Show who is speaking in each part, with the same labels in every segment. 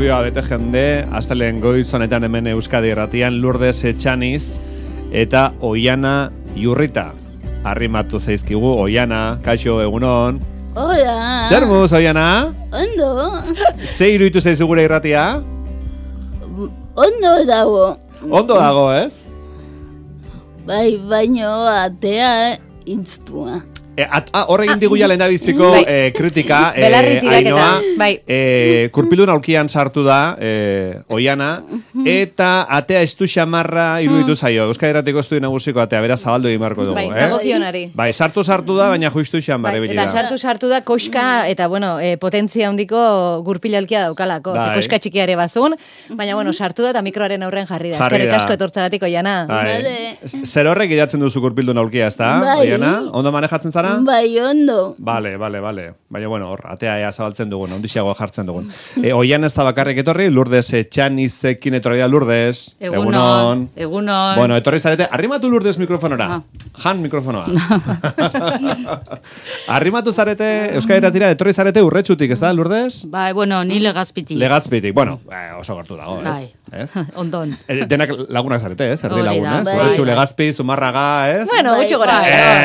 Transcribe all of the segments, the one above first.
Speaker 1: Estudioa bete jende, astelen goiz honetan hemen Euskadi Irratian Lourdes Etxaniz eta Oiana Iurrita. Arrimatu zaizkigu, Oiana, kaixo, egunon.
Speaker 2: Hola.
Speaker 1: Zer moduz, Oiana?
Speaker 2: Ondo.
Speaker 1: Ze iruditu zaizu gure irratia?
Speaker 2: Ondo dago.
Speaker 1: Ondo dago, ez?
Speaker 2: Bai, baino atea intztua.
Speaker 1: Horregin digu ja lehendabiziko kritika,
Speaker 3: Ainoa,
Speaker 1: kurpildun aulkian sartu da, Oiana, eta atea estu xamarra iruditu zaio. Euskadi Irratiko estudio nagusiko atea, bera zabaldu egin barko dugu.
Speaker 3: Dagokionari.
Speaker 1: Bai, sartu da, baina justu xamar ebili da.
Speaker 3: Eta sartu da koska, eta potentzia handiko gurpilalkia daukalako. Koska txikiare bazun, baina sartu da eta mikroaren aurren jarri da. Eskerrik asko etortzagatik, Oiana.
Speaker 1: Zer horrek idatzen duzu kurpildun aulkia, ez da, Oiana? Ondo manejatzen zara?
Speaker 2: Bai, ondo.
Speaker 1: Vale. Baina, hor, atea ea zabaltzen dugun, ondixiago jartzen dugun. Oian ez da bakarrik etorri, Lourdes Etxanizekin etorri da, Lourdes.
Speaker 4: Egunon.
Speaker 1: Bueno, etorri zarete, arrimatu Lourdes mikrofonora. Jan mikrofonoa. Arrimatu zarete, Euskadi Irratira, etorri zarete urretxutik, ez da, Lourdes?
Speaker 4: Bai, ni Legazpitik.
Speaker 1: Legazpitik, oso gertu dago, ez?
Speaker 4: Ondon.
Speaker 1: Denak lagunak zarete, ez? Erdi lagun, ez? Urretxu, Legazpi, Zumarraga, ez?
Speaker 3: Gutxi gora.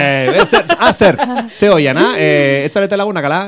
Speaker 1: Ze Oiana, ez zarete lagunak, ala?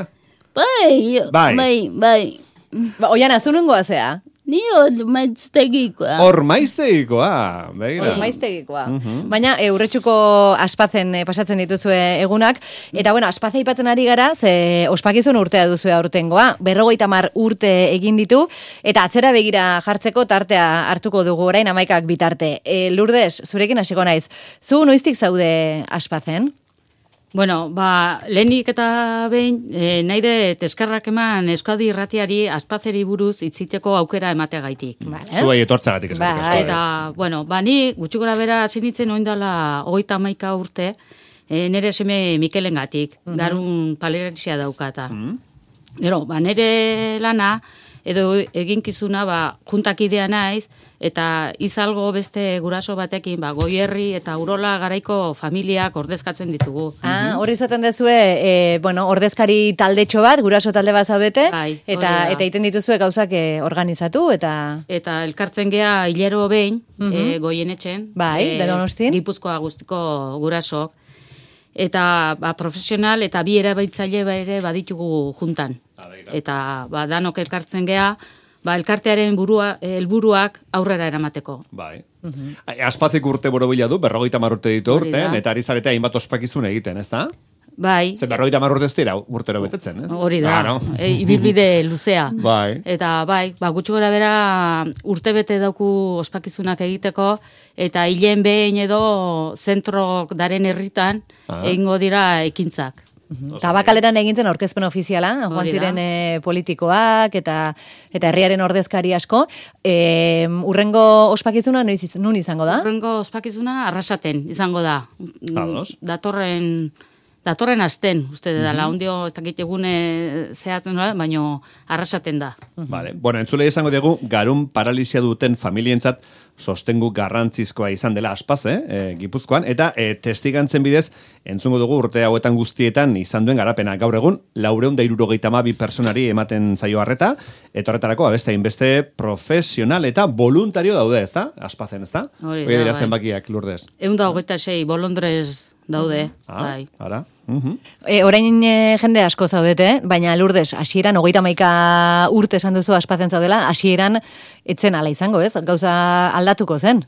Speaker 2: Bai.
Speaker 3: Oiana, zu nungoa zea?
Speaker 2: Ni Ormaiztegikoa.
Speaker 1: Ormaiztegikoa, begira.
Speaker 3: Ormaiztegikoa. Baina, urretxuko Aspazen pasatzen dituzue egunak, eta Aspazea aipatzen ari gara, ze ospakizun urtea duzue aurtengoa, 50 urte egin ditu, eta atzera begira jartzeko tartea hartuko dugu orain 11 bitarte. Lourdes, zurekin hasiko naiz. Zu noiztik zaude Aspazen?
Speaker 4: Lehenik eta behin, nahi dut eskerrak eman Euskadi Irratiari Aspazeri buruz hitziteko aukera emateagaitik.
Speaker 1: Zuei etortzagatik esatik asko.
Speaker 4: Eta, ni gutxi gora bera zinitzen oindala 31 urte, nire seme Mikelengatik, garun palerexia daukata. Gero, nire lana, edo eginkizuna, juntakidea naiz, eta izalgo beste guraso batekin, Goierri eta Urola garaiko familiak ordezkatzen ditugu.
Speaker 3: Hor izaten dezue, ordezkari taldetxo bat, guraso talde bat zaudete, eta egiten dituzue gauzak organizatu, eta...
Speaker 4: Eta elkartzen gea hilero behin, Goienetxen,
Speaker 3: de Donostin,
Speaker 4: Gipuzkoa guztiko gurasok, eta profesional eta bi erabiltzaile ere baditugu juntan. Eta danok elkartzen gea, elkartearen helburuak aurrera eramateko.
Speaker 1: Bai. Aspazik urte borobila du, 50 urte ditu urten, eta ari zarete hainbat ospakizun egiten, ez da?
Speaker 4: Bai.
Speaker 1: Zer 50 urte ez dira urtero betetzen, ez?
Speaker 4: Hori da, ibilbide luzea.
Speaker 1: Bai.
Speaker 4: Eta gutxi gora bera urte bete dauku ospakizunak egiteko, eta hilen behin edo zentrok daren herritan egingo dira ekintzak.
Speaker 3: Tabakaleran egintzen aurkezpen ofiziala, joan ziren politikoak eta herriaren ordezkari asko. Urrengo ospakizuna nun izango da?
Speaker 4: Urrengo ospakizuna Arrasaten izango da. Datorren asten, uste dela, ondio ez dakit egune zehatzen, baina Arrasaten da.
Speaker 1: Entzule izango dugu, garun paralizia duten familientzat sostengu garrantzizkoa izan dela Aspaz, Gipuzkoan, eta testigantzen bidez, entzungo dugu urte hauetan guztietan izan duen garapena. Gaur egun, 472 personari ematen zaio harreta, eta horretarako, beste hainbeste profesional eta voluntario daude, ez da? Aspazen, ez da?
Speaker 4: Hori
Speaker 1: da, dira zenbakiak, Lourdes.
Speaker 4: 126 bolondrez daude.
Speaker 1: Ara.
Speaker 3: Orain jende asko zaudete, baina Lourdes, hasieran 31 urte esan duzu Aspazen zaudela, hasieran etzen ala izango, ez? Gauza aldatuko zen?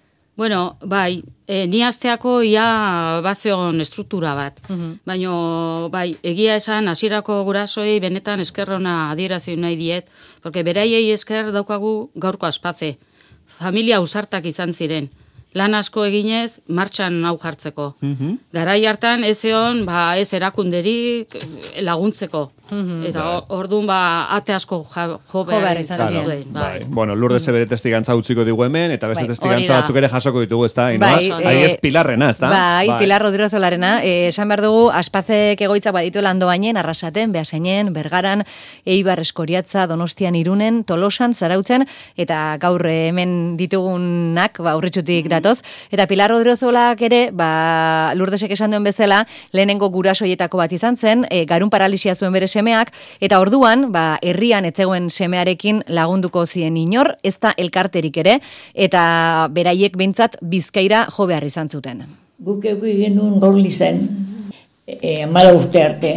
Speaker 4: Ni asteako ia batzeon estruktura bat. Baina, egia esan, hasierako gurasoi benetan eskerrona adierazi nahi diet, porque beraiei esker daukagu gaurko Aspaze. Familia ausartak izan ziren. Lan asko eginez, martxan hau jartzeko. Garai hartan, ez egon, ez erakunderik laguntzeko. Eta orduan, ate asko jo behar izan zuen.
Speaker 1: Lourdes bere testigantza utziko digu hemen, eta beste testigantza batzuk ere jasoko ditugu, ez da? Ez Pilarrena, ez da?
Speaker 3: Pilar Rodrigozolarena. Esan behar dugu, Aspazek egoitza baditu lando bainen, Arrasaten, Beasainen, Bergaran, Eibar, Eskoriatza, Donostian, Irunen, Tolosan, Zarautzen, eta gaur hemen ditugunak, urritxutik gatoz. Eta Pilar Odriozolak ere, Lurdesek esan duen bezala, lehenengo gurasoietako bat izan zen, garun paralisia zuen bere semeak, eta orduan, herrian etzegoen semearekin lagunduko zien inor, ez da elkarterik ere, eta beraiek behintzat Bizkaira jo behar izan zuten.
Speaker 5: Guk genuen Gorli zen, 14 urte arte,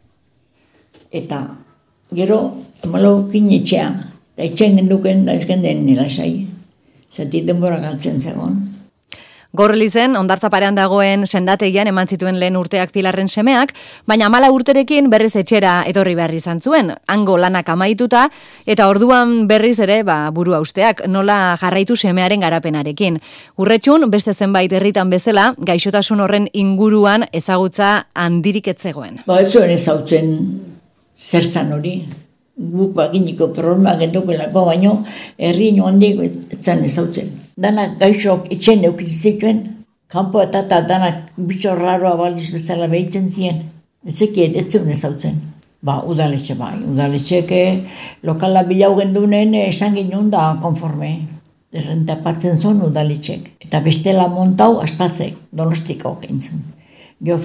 Speaker 5: eta gero 14 etxea, eta etxean genduken da ez genden nilasai, zati denbora galtzen zegoen.
Speaker 3: Gorlizen, Hondartza parean dagoen sendategian eman zituen lehen urteak Pilarren semeak, baina 14 urterekin berriz etxera etorri behar izan zuen, hango lanak amaituta, eta orduan berriz ere burua usteak, nola jarraitu semearen garapenarekin. Urretxun, beste zenbait herritan bezala, gaixotasun horren inguruan ezagutza handirik etzegoen.
Speaker 5: Ez zuen ezautzen zer zan hori. Guk baginiko problema gendukelako, baino herri handik ez zan ezautzen. Danak gaixok etxen eukizituen, kanpo eta danak bitxo raroa baliz bezala behitzen ziren. Etzekien, ez zuen ezautzen. Udaletxe udaletxeke lokala bilau gendunen esan ginen da konforme. Errentapatzen zuen udaletxek. Eta bestela montau aspazek, Donostiko gentzun. Gio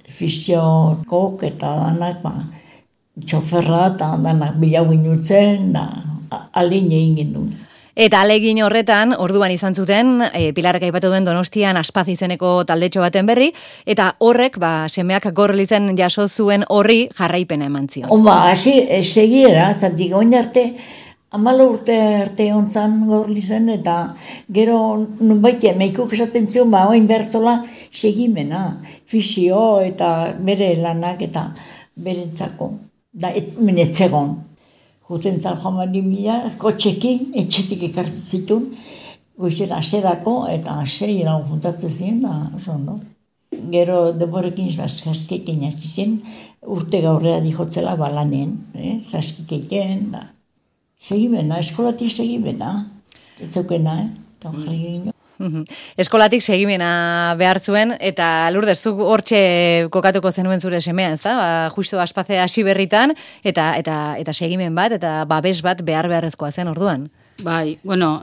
Speaker 5: fisiokok eta danak, txoferra eta danak bilau ginutzen, alin egin gendun.
Speaker 3: Eta alegin horretan, orduan izan zuten, Pilarrek aipatu duen Donostian Aspaz izeneko taldetxo baten berri, eta horrek, semeak Gorlizen jaso zuen horri jarraipena eman zion.
Speaker 5: Segiera, zatik oin arte, 14 urte arte ontzan Gorlizen, eta gero nunbait meikuk esaten zion, oin bertola segimena, fisio eta bere lanak eta berentzako. Da, etzegon. Guten zan joan bila, kotxekin, etxetik ekartzen zituen, goizen aserako eta asei lan juntatzen ziren, oso ondo. Gero denborekin saskikekin hasi zen, urte gaurrea dijotzela balanen, saskikekin, segimena, eskolatik segimena, ez zaukena, eta jarri egin.
Speaker 3: Eskolatik segimena behar zuen, eta Lourdes, zuk hortxe kokatuko zenuen zure semea, ez da? Justo Aspaze hasi berritan, eta segimen bat, eta babes bat beharrezkoa zen orduan.
Speaker 4: Bai,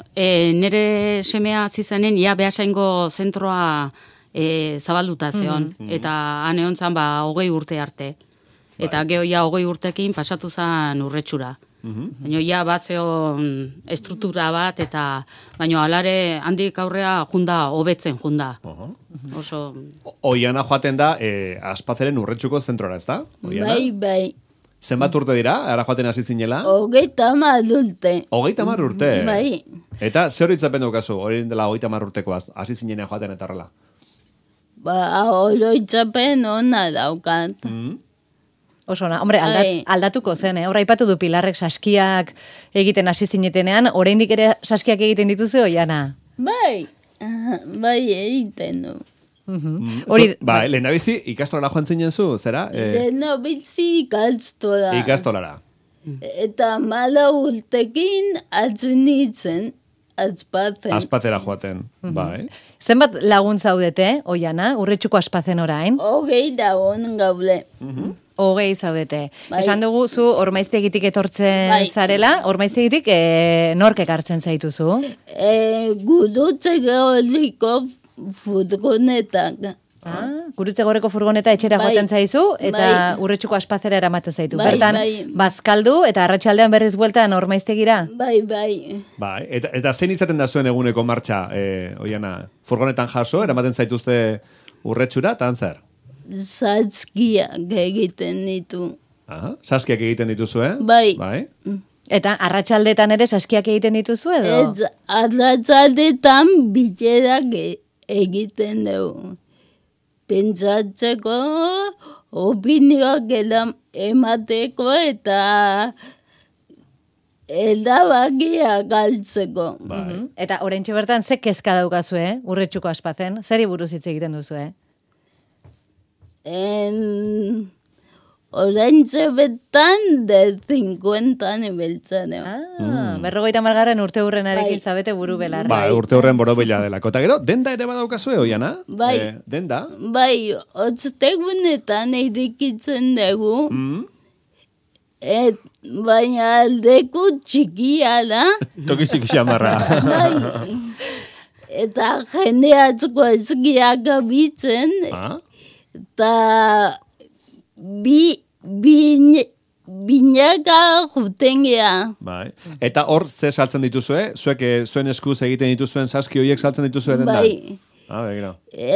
Speaker 4: nire semea zizanen, behasaingo zentroa zabalduta zeon, eta han egon zan 20 urte arte. Eta geho 20 urtekin pasatu zan Urretxura. Baina bat zeon estruktura bat, eta baina alare handik aurrea hobetzen junda. Oso...
Speaker 1: Oiana joaten da, Aspazeren Urretxuko zentrora, ez da?
Speaker 2: Bai.
Speaker 1: Zenbat urte dira, ara joaten hasi zinela?
Speaker 2: 30 urte.
Speaker 1: 30 urte?
Speaker 2: Bai.
Speaker 1: Eta zer horitzapen dukazu, hori dela 30 urtekoaz, hasi zinena joaten eta horrela?
Speaker 2: Horitzapen ona daukat.
Speaker 3: Oso ona, hombre, aldatuko zen, Horra aipatu du Pilarrek saskiak egiten hasi zinetenean, oraindik ere saskiak egiten dituzu, Oiana?
Speaker 2: Bai egiten du.
Speaker 1: Lehenabizi ikastolara joan zinen zu, zera?
Speaker 2: Lehenabizi ikastolara.
Speaker 1: Ikastolara.
Speaker 2: Eta 14 urtekin atzen nintzen,
Speaker 1: Aspazera joaten, bai.
Speaker 3: Zenbat lagun zaudete, Oiana, Urretxuko Aspazen orain?
Speaker 2: 20 lagun gaude.
Speaker 3: 20 zaudete. Esan dugu zu Ormaiztegitik etortzen zarela, Ormaiztegitik nork ekartzen zaituzu?
Speaker 2: Gurutze Gorriko furgonetak.
Speaker 3: Gurutze Gorriko furgoneta etxera joaten zaizu, eta Urretxuko Aspazera eramaten zaitu. Bertan, bazkaldu eta arratsaldean berriz bueltan Ormaiztegira?
Speaker 2: Bai.
Speaker 1: Eta zein izaten da zuen eguneko martxa, Oiana? Furgonetan jaso, eramaten zaituzte Urretxura, eta zer?
Speaker 2: Saskiak egiten ditu.
Speaker 1: Saskiak egiten dituzu,
Speaker 2: Bai.
Speaker 3: Eta arratsaldetan ere saskiak egiten dituzu edo?
Speaker 2: Ez, arratsaldetan bilerak egiten dugu. Pentsatzeko, opinioak emateko eta erabakiak galtzeko.
Speaker 3: Eta oraintxe bertan ze kezka daukazu, Urretxuko Aspazen? Zeri buruz hitz egiten duzu,
Speaker 2: Oraintxe betan de 50 nebeltzan.
Speaker 3: 50 urte hurrenarekin zabete buru belar.
Speaker 1: Urte hurren borobila delako. Eta gero, denda ere badaukazue, Oiana?
Speaker 2: Bai.
Speaker 1: Denda?
Speaker 2: Bai, otztegunetan eidikitzen dugu. Baina aldeku txikia da.
Speaker 1: Tokizik xamarra.
Speaker 2: Bai. eta jende atzko ezkiak abitzen, eta binaka juten gea.
Speaker 1: Bai. Eta hor ze saltzen dituzue? Zuek zuen eskuz egiten dituzuen saski horiek saltzen dituzue dendan?
Speaker 2: Bai.
Speaker 1: Begira.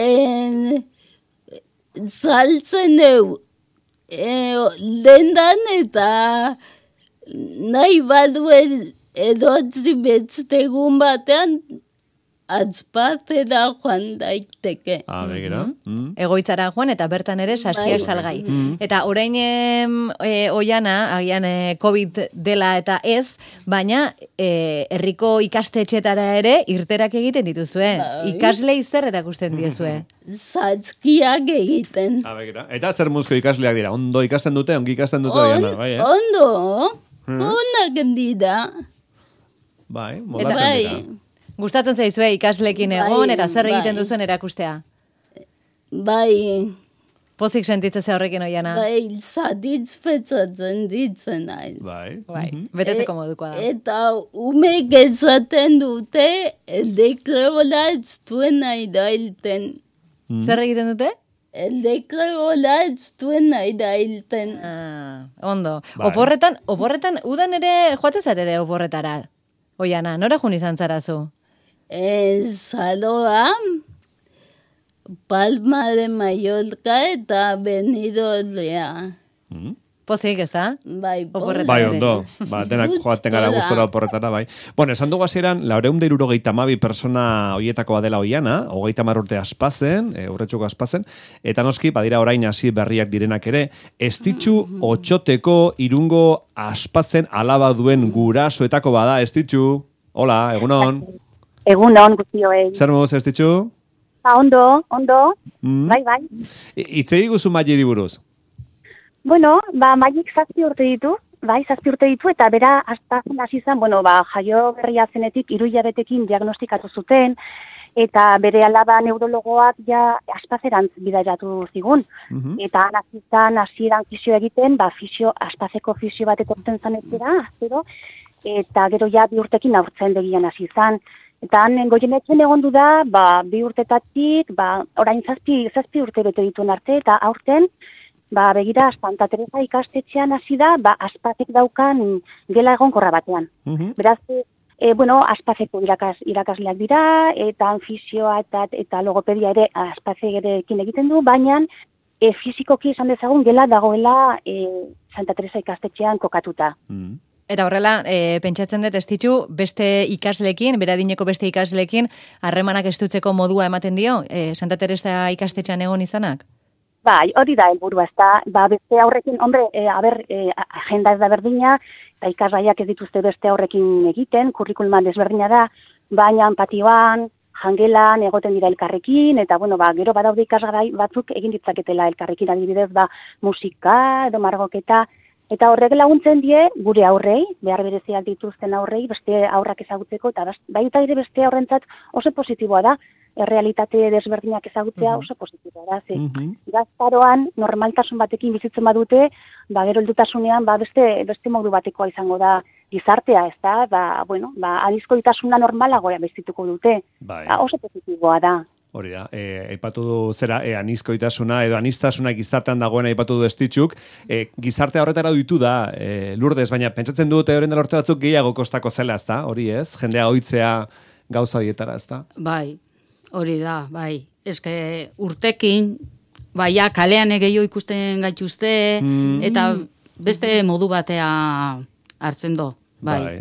Speaker 2: Saltzen du dendan eta nahi badu edotzi betztegun batean atzpatera joan daiteke.
Speaker 1: Begira.
Speaker 3: Egoitzara joan eta bertan ere saskiak salgai. Eta orain oiana, agian COVID dela eta ez, baina herriko ikastetxetara ere irterak egiten dituzue. Ikaslei zer erakusten diezue?
Speaker 2: Saskiak egiten.
Speaker 1: Begira. Eta zer muzko ikasleak dira? Ondo ikasten dute, ongi ikasten dute?
Speaker 2: Ondo, onak dira.
Speaker 1: Bai, modatzen dira.
Speaker 3: Gustatzen zaizue ikaslekin egon eta zer egiten duzuen erakustea?
Speaker 2: Bai.
Speaker 3: Pozik sentitzen ze horrekin oiana?
Speaker 2: Bai, satisfetzatzen ditzen naiz.
Speaker 1: Bai.
Speaker 3: Betetzeko modukoa da.
Speaker 2: Eta umek ezaten dute dekreola ez duen nahi da hilten.
Speaker 3: Zer egiten dute?
Speaker 2: Dekreola ez duen nahi da hilten.
Speaker 3: Ondo. Oporretan, udan ere joatezat ere oporretara? Oiana, nora jun izan zarazu?
Speaker 2: Zaloa, Palma de Mallorca eta Benidorrea.
Speaker 3: Pozik, ez da?
Speaker 2: Bai,
Speaker 1: bai, ondo. Denak joaten gara gustora oporretara, bai. Bueno, esan dugu hasieran, 472 persona hoietakoa dela oiana, 30 urte aspazen, urretxuko aspazen, eta noski, badira orain hasi berriak direnak ere, Estitxu Otxoteko Irungo aspazen alaba duen gurasoetako bada, Estitxu. Hola, egunon.
Speaker 6: Egunon, guztioei.
Speaker 1: Zer moz, Estitxu?
Speaker 6: Ondo. Bai.
Speaker 1: Itzegi guzu Mairi buruz?
Speaker 6: Bueno, Mairik 7 urte ditu, eta bera aspazen hasi zen, jaio berria zenetik 3 hilabetekin diagnostikatu zuten, eta bere alaba neurologoak ja aspazerantz bideratu zigun. Eta hasieran fisio egiten, aspazeko fisio bat etortzen zanetera, eta gero ja 2 urtekin aurtzen begian hasi zan. Eta goienetzen egon du da, 2 urtetatik, orain 7 urte bete dituen arte, eta aurten, begira, Santa Teresa ikastetxean hasi da, aspazek daukan gela egonkorra batean. Beraz, aspazeko irakasleak dira, eta fisioa eta logopedia ere aspazegerekin egiten du, baina fizikoki esan dezagun gela dagoela Santa Teresa ikastetxean kokatuta.
Speaker 3: Eta horrela, pentsatzen dut, Estitxu, beste ikaslekin, beradineko beste ikaslekin, harremanak estutzeko modua ematen dio, Santa Teresa ikastetxean egon izanak?
Speaker 6: Bai, hori da helburua, ez da, beste aurrekin, agenda ez da berdina, eta ikasgaiak ez dituzte beste aurrekin egiten, kurrikuluman desberdina da, baina empatioan, jangelan, egoten dira elkarrekin, eta gero badaude ikasgai batzuk egin ditzaketela elkarrekin, adibidez, musika, edo margoketa, eta horrek laguntzen die gure aurrei, behar bereziak dituzten aurrei, beste aurrak ezagutzeko, eta baita ere beste aurrentzat oso positiboa da, errealitate desberdinak ezagutzea oso positiboa da. Gaztaroan, normaltasun batekin bizitzen badute, gero heldutasunean beste modu batekoa izango da gizartea, ez da, adizkoitasuna normalagoa bizituko dute. Oso positiboa da.
Speaker 1: Hori da, aipatu du zera, anizkoitasuna edo aniztasuna gizartean dagoen aipatu du Estitxuk, gizartea horretara ditu da, Lourdes, baina pentsatzen dute horren dela urte batzuk gehiago kostako zela, ez da, hori ez? Jendea ohitzea gauza horietara, ez da?
Speaker 4: Bai, hori da, bai. Eske urtekin, kalean gehiago ikusten gaituzte, eta beste modu batea hartzen do. Bai.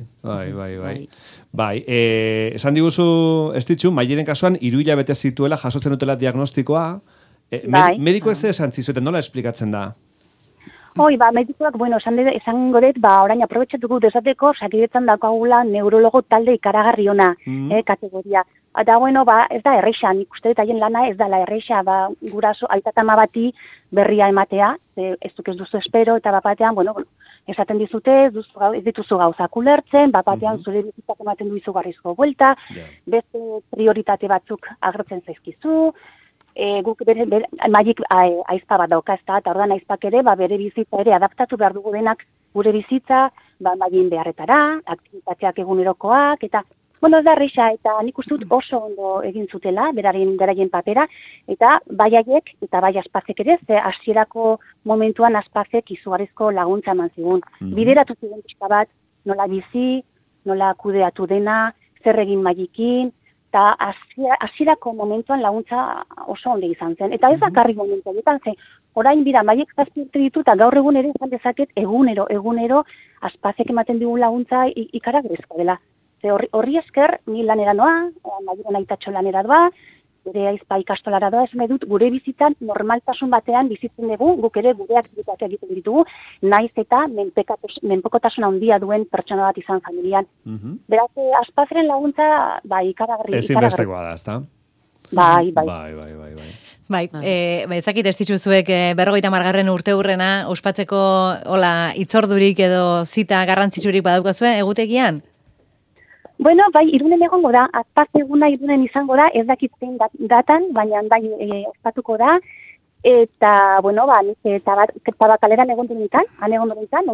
Speaker 4: Bai, esan diguzu, Estitxu, Mairen kasuan, 3 hilabete zituela jasotzen dutela diagnostikoa. Medikoek zer esan zizuten, nola esplikatzen da?
Speaker 6: Medikoak, esango dut, orain aprobetxatuko desateko, Osakidetzan daukagula neurologo talde ikaragarri ona, kategoria. Eta, ez da erreixa, nik uste dut haien lana ez dela erreixa, guraso, aitatama bati berria ematea, ez duk ez duzu espero, eta batean, esaten dizute, ez dituzu gauzak ulertzen, batean zure bizitzak ematen du izugarrizko buelta, beste prioritate batzuk agertzen zaizkizu, guk Mairik aizpa bat dauka, eta ordan aizpak ere, bere bizitza ere adaptatu behar dugu denak gure bizitza, Mairin beharretara, aktivitateak egunerokoak, eta Bueno, ez da erresa, eta nik uste dut oso ondo egin zutela, beraien papera, eta bai haiek, eta bai Aspazek ere, ze hasierako momentuan Aspazek izugarrizko laguntza eman zigun. Bideratu zigun pixka bat, nola bizi, nola kudeatu dena, zer egin Magikin, eta hasierako momentuan laguntza oso ondo izan zen. Eta ez bakarrik momentu egiten zen, orain bira, Magik 7 urte ditu, eta gaur egun ere izan dezaket, egunero, Aspazek ematen digun laguntza ikaragarrizkoa dela. Horri esker, ni lanera noa, Magiren aitatxo lanera doa, gure aizpa ikastolara doa, esan dut, gure bizitan normaltasun batean bizitzen dugu, guk ere gure aktibitatea egiten ditugu, naiz eta menpekotasun handia duen pertsona bat izan familian. Beraz, Aspazeren laguntza, ikaragarri.
Speaker 1: Ezinbestekoa da, ezta?
Speaker 6: Bai.
Speaker 3: Bai, ezakit ez dituzuek 50. urte hurrena ospatzeko hitzordurik edo zita garrantzitsurik badaukazue egutegian?
Speaker 6: Bueno, bai, Irunen egongo da, Aspaz eguna Irunen izango da, ez dakit zein datan, baina bai ospatuko da, eta, bueno, Tabakaleran egon nintzen,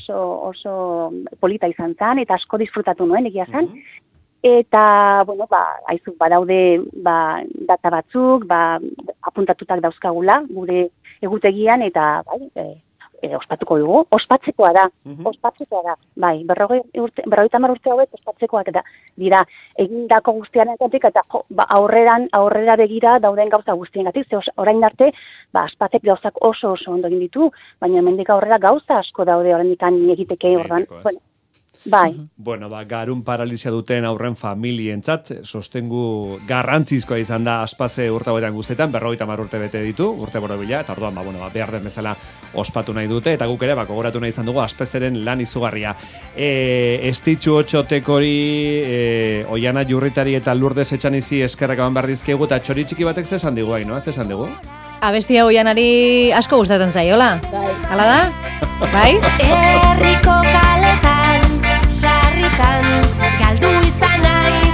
Speaker 6: oso polita izan zen, eta asko disfrutatu nuen, egia zen, eta, bueno, aizu, badaude, data batzuk, apuntatutak dauzkagula, gure egutegian, eta, bai, ospatuko dugu, ospatzekoa da, bai, 50 urte hauek ospatzekoak da, dira, egindako guztiaren gatik, eta aurrera begira dauden gauza guztien gatik, ze orain arte, Aspazek gauzak oso ondo egin ditu, baina hemendik aurrera gauza asko daude oraindikan egiteke ordan, bueno, bai.
Speaker 1: Bueno, garun paralizia duten aurren familientzat, sostengu garrantzizkoa izan da Aspaze urte hauetan guztetan, 50 urte bete ditu, urte borobila, eta orduan, behar den bezala ospatu nahi dute, eta guk ere, gogoratu nahi izan dugu Aspazeren lan izugarria. Estitxu otxotekori, Oiana Jurritari eta Lourdes Etxanizi eskerrak eman behar dizkiegu, eta txori txiki batek zesan digu, ez zesan digu?
Speaker 3: Abestia Oianari asko gustatzen zaiola.
Speaker 2: Bai.
Speaker 3: Hala da? Bai?
Speaker 7: Herriko kaletan, sarritan, galdu izan naiz.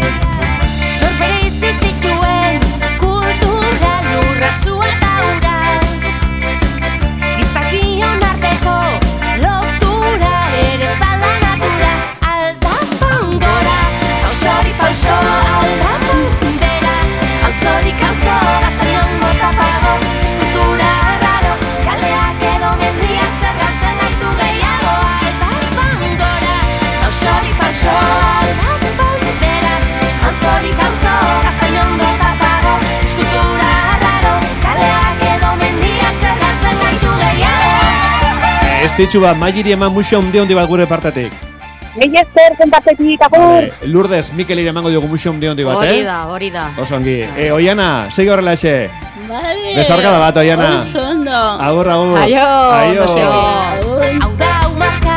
Speaker 7: Norbere izitituen, kultura lurra sua daura. Gizakion arteko, lotura ere zala natura. Aldapan gora, pausori pauso, aldapan bera. Auzorik auzo, gazanion gota pago, eskultura raro, kaleak edo mendiak zerratzen gaitu gehiago. Aldapan gora, pausori pauso, aldapan bera. Auzorik auzo, gazanion gota pago, eskultura raro, kaleak edo mendiak zerratzen gaitu gehiago.
Speaker 1: Estitxu Magiri eman muxo handi bat gure partetik.
Speaker 6: Gehi ezer zenbatetik, agur!
Speaker 1: Lourdes, Mikelire emango diogu muxo handi bat,
Speaker 4: Hori da.
Speaker 1: Oso ongi. Oiana, segi horrela exe.
Speaker 2: Vale.
Speaker 1: Besarkada bat, Oiana.
Speaker 2: Oso ondo.
Speaker 1: Agur.
Speaker 3: Aio.
Speaker 2: Agur.
Speaker 7: Hau da, umarka